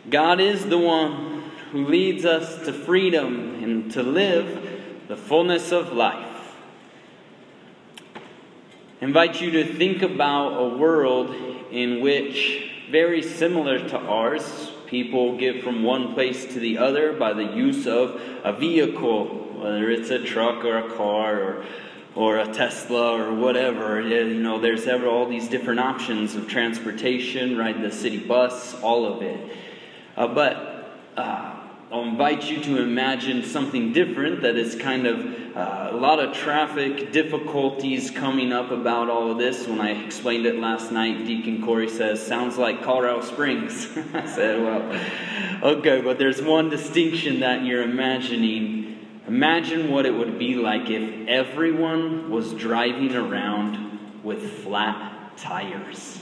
God is the one who leads us to freedom and to live the fullness of life. I invite you to think about a world in which, very similar to ours, people get from one place to the other by the use of a vehicle, whether it's a truck or a car or a Tesla or whatever. There's all these different options of transportation, ride the city bus, all of it. But I'll invite you to imagine something different that is kind of a lot of traffic difficulties coming up about all of this. When I explained it last night, Deacon Corey says, sounds like Colorado Springs. I said, well, okay, but there's one distinction that you're imagining. Imagine what it would be like if everyone was driving around with flat tires.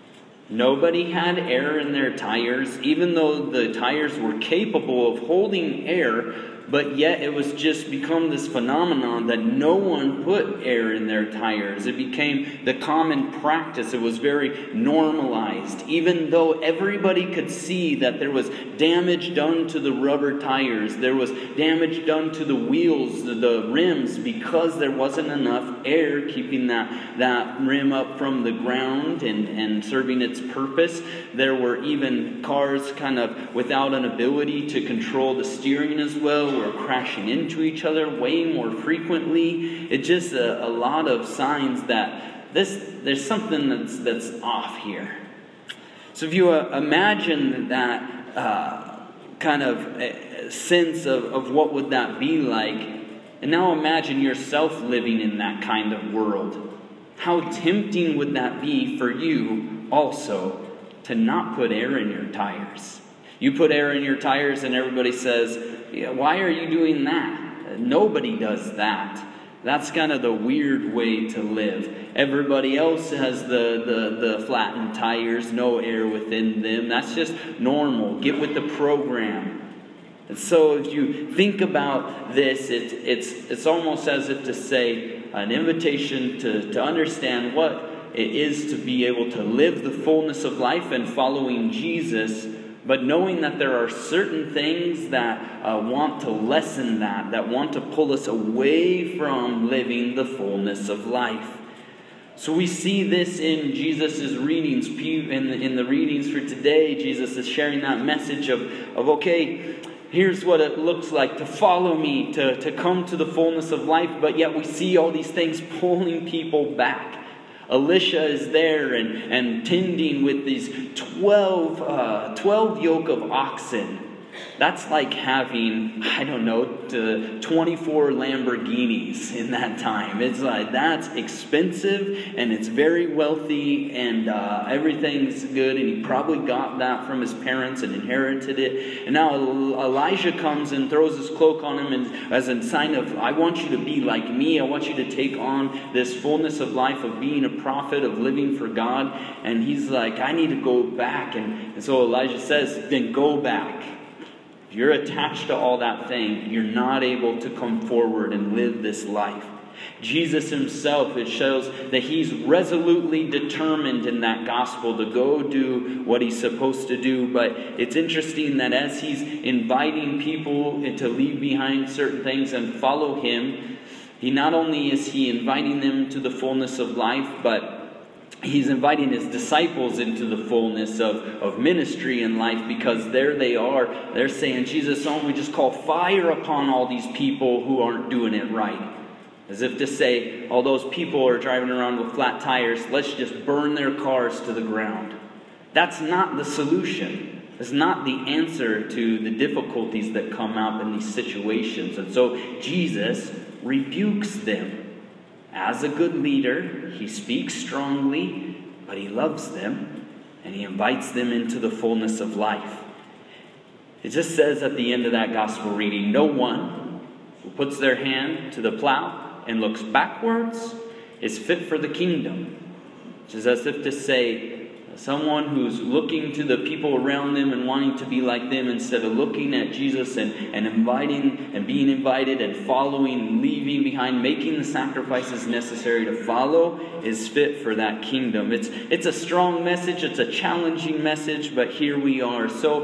Nobody had air in their tires, even though the tires were capable of holding air, but yet it was just become this phenomenon that no one put air in their tires. It became the common practice. It was very normalized, even though everybody could see that there was damage done to the rubber tires. There was damage done to the wheels, the rims, because there wasn't enough air keeping that rim up from the ground and serving its purpose. There were even cars kind of without an ability to control the steering as well, were crashing into each other way more frequently. It's just a lot of signs that there's something that's off here. So if you imagine that kind of sense of what would that be like, and now imagine yourself living in that kind of world. How tempting would that be for you also to not put air in your tires? You put air in your tires and everybody says, why are you doing that? Nobody does that. That's kind of the weird way to live. Everybody else has the flattened tires, no air within them. That's just normal. Get with the program. And so if you think about this, it's almost as if to say an invitation to understand what it is to be able to live the fullness of life and following Jesus, but knowing that there are certain things that want to lessen that want to pull us away from living the fullness of life. So we see this in Jesus' readings. In the readings for today, Jesus is sharing that message of okay, here's what it looks like to follow me, to come to the fullness of life, but yet we see all these things pulling people back. Elisha is there and tending with these 12 yoke of oxen. That's like having, 24 Lamborghinis in that time. It's like, that's expensive and it's very wealthy and everything's good. And he probably got that from his parents and inherited it. And now Elijah comes and throws his cloak on him and as a sign of, I want you to be like me. I want you to take on this fullness of life of being a prophet, of living for God. And he's like, I need to go back. And so Elijah says, then go back. If you're attached to all that thing, you're not able to come forward and live this life. Jesus himself, it shows that he's resolutely determined in that gospel to go do what he's supposed to do. But it's interesting that as he's inviting people to leave behind certain things and follow him, he not only is he inviting them to the fullness of life, but he's inviting his disciples into the fullness of ministry and life, because there they are. They're saying, Jesus, don't we just call fire upon all these people who aren't doing it right? As if to say, all those people are driving around with flat tires, let's just burn their cars to the ground. That's not the solution. It's not the answer to the difficulties that come up in these situations. And so Jesus rebukes them. As a good leader, he speaks strongly, but he loves them, and he invites them into the fullness of life. It just says at the end of that gospel reading, no one who puts their hand to the plow and looks backwards is fit for the kingdom. Which is as if to say, someone who's looking to the people around them and wanting to be like them instead of looking at Jesus and inviting and being invited and following, leaving behind, making the sacrifices necessary to follow, is fit for that kingdom. It's a strong message. It's a challenging message, but here we are. So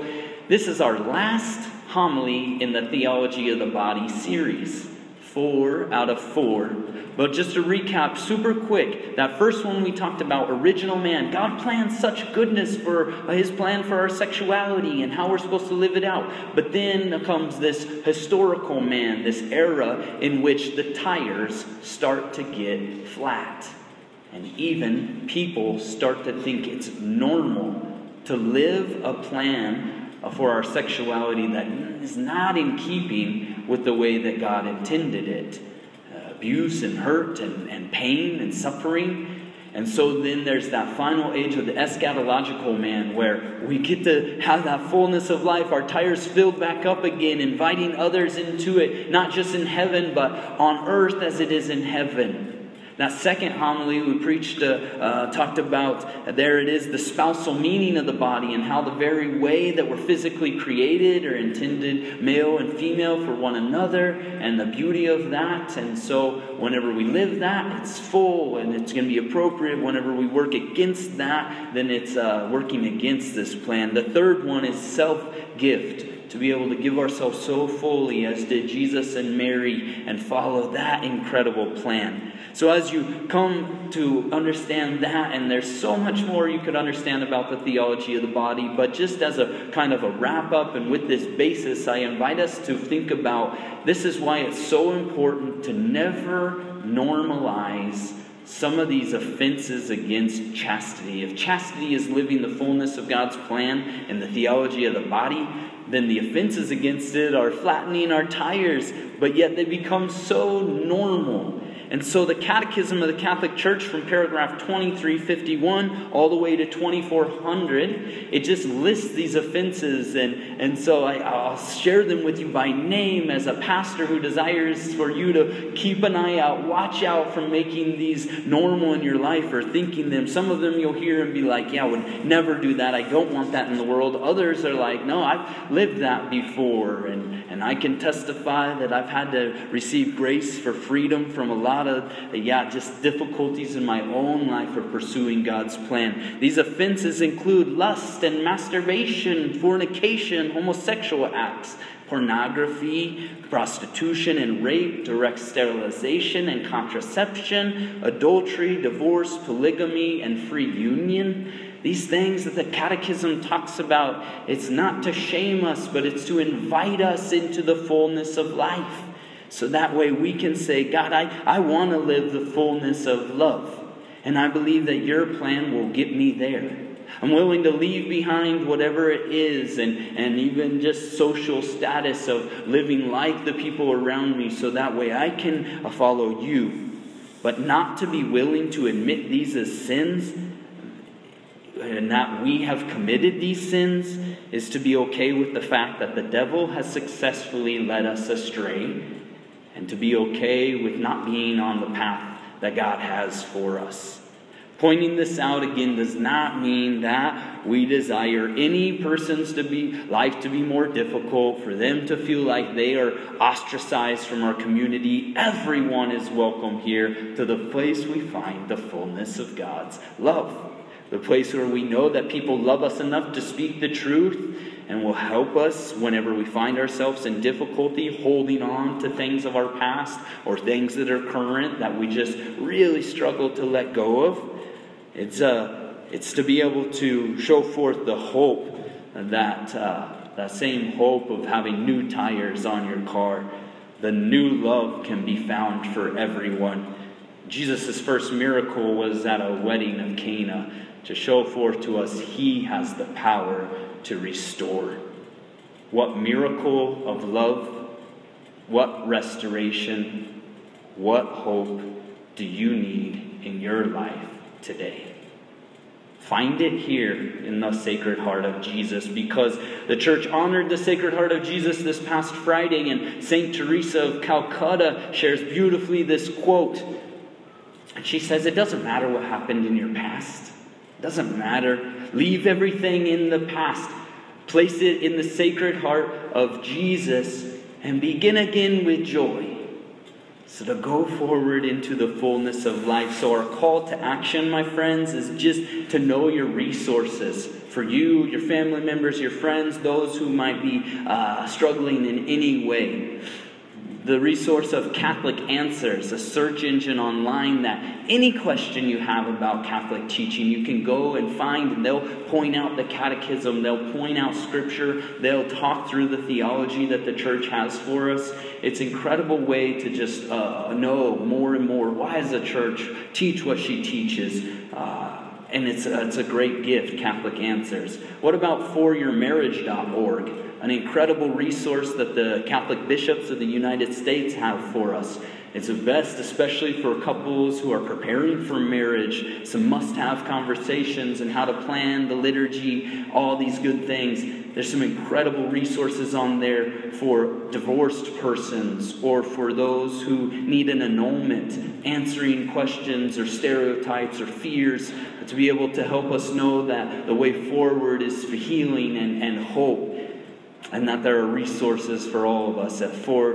this is our last homily in the Theology of the Body series. 4 out of 4. But just to recap super quick, that first one we talked about, original man. God planned such goodness for his plan for our sexuality and how we're supposed to live it out. But then comes this historical man, this era in which the tires start to get flat. And even people start to think it's normal to live a plan for our sexuality that is not in keeping with the way that God intended it. Abuse and hurt and pain and suffering. And so then there's that final age of the eschatological man where we get to have that fullness of life, our tires filled back up again, inviting others into it, not just in heaven, but on earth as it is in heaven. That second homily we preached, talked about, there it is, the spousal meaning of the body and how the very way that we're physically created or intended male and female for one another and the beauty of that. And so whenever we live that, it's full and it's going to be appropriate. Whenever we work against that, then it's working against this plan. The third one is self-gift. To be able to give ourselves so fully as did Jesus and Mary and follow that incredible plan. So as you come to understand that, and there's so much more you could understand about the theology of the body, but just as a kind of a wrap up and with this basis, I invite us to think about this is why it's so important to never normalize some of these offenses against chastity. If chastity is living the fullness of God's plan and the theology of the body, then the offenses against it are flattening our tires, but yet they become so normal. And so the Catechism of the Catholic Church from paragraph 2351 all the way to 2400, it just lists these offenses. And so I'll share them with you by name as a pastor who desires for you to keep an eye out, watch out from making these normal in your life or thinking them. Some of them you'll hear and be like, yeah, I would never do that. I don't want that in the world. Others are like, no, I've lived that before. And I can testify that I've had to receive grace for freedom from a lot of, just difficulties in my own life for pursuing God's plan. These offenses include lust and masturbation, fornication, homosexual acts, pornography, prostitution and rape, direct sterilization and contraception, adultery, divorce, polygamy, and free union. These things that the Catechism talks about, it's not to shame us, but it's to invite us into the fullness of life. So that way we can say, God, I want to live the fullness of love. And I believe that your plan will get me there. I'm willing to leave behind whatever it is and even just social status of living like the people around me so that way I can follow you. But not to be willing to admit these as sins and that we have committed these sins is to be okay with the fact that the devil has successfully led us astray and to be okay with not being on the path that God has for us. Pointing this out again does not mean that we desire any person's life to be more difficult, for them to feel like they are ostracized from our community. Everyone is welcome here to the place we find the fullness of God's love. The place where we know that people love us enough to speak the truth and will help us whenever we find ourselves in difficulty holding on to things of our past or things that are current that we just really struggle to let go of. It's to be able to show forth the hope that same hope of having new tires on your car. The new love can be found for everyone. Jesus' first miracle was at a wedding of Cana to show forth to us he has the power to restore. What miracle of love, what restoration, what hope do you need in your life today? Find it here in the Sacred Heart of Jesus, because the church honored the Sacred Heart of Jesus this past Friday, and St. Teresa of Calcutta shares beautifully this quote. And she says, it doesn't matter what happened in your past. It doesn't matter. Leave everything in the past. Place it in the Sacred Heart of Jesus and begin again with joy. So to go forward into the fullness of life. So our call to action, my friends, is just to know your resources. For you, your family members, your friends, those who might be struggling in any way. The resource of Catholic Answers, a search engine online that any question you have about Catholic teaching, you can go and find, and they'll point out the catechism, they'll point out scripture, they'll talk through the theology that the church has for us. It's an incredible way to just know more and more. Why does the church teach what she teaches? And it's a great gift, Catholic Answers. What about foryourmarriage.org? An incredible resource that the Catholic bishops of the United States have for us. It's the best, especially for couples who are preparing for marriage, some must-have conversations and how to plan the liturgy, all these good things. There's some incredible resources on there for divorced persons or for those who need an annulment, answering questions or stereotypes or fears, to be able to help us know that the way forward is for healing and hope. And that there are resources for all of us at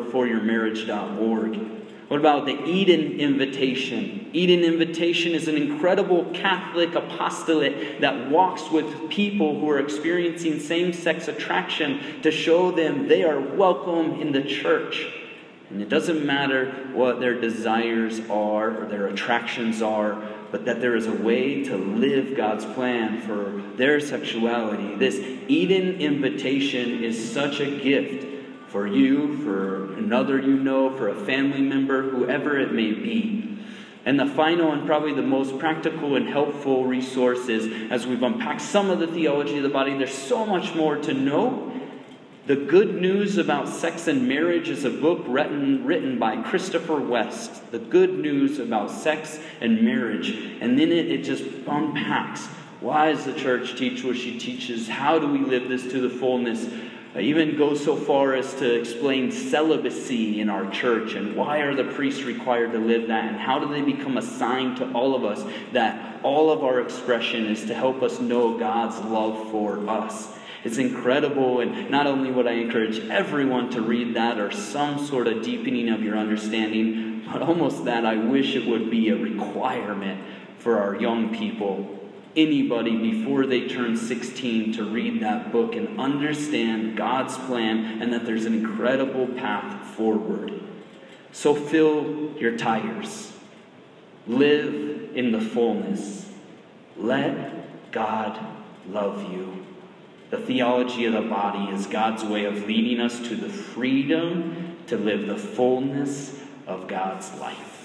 foryourmarriage.org. What about the Eden Invitation? Eden Invitation is an incredible Catholic apostolate that walks with people who are experiencing same-sex attraction to show them they are welcome in the church. And it doesn't matter what their desires are or their attractions are, but that there is a way to live God's plan for their sexuality. This Eden Invitation is such a gift for you, for another you know, for a family member, whoever it may be. And the final and probably the most practical and helpful resource is, as we've unpacked some of the theology of the body, there's so much more to know. The Good News About Sex and Marriage is a book written by Christopher West. The Good News About Sex and Marriage. And then it just unpacks. Why does the church teach what she teaches? How do we live this to the fullness? Even goes so far as to explain celibacy in our church. And why are the priests required to live that? And how do they become a sign to all of us that all of our expression is to help us know God's love for us? It's incredible, and not only would I encourage everyone to read that or some sort of deepening of your understanding, but almost that I wish it would be a requirement for our young people, anybody before they turn 16, to read that book and understand God's plan and that there's an incredible path forward. So fill your tires. Live in the fullness. Let God love you. The theology of the body is God's way of leading us to the freedom to live the fullness of God's life.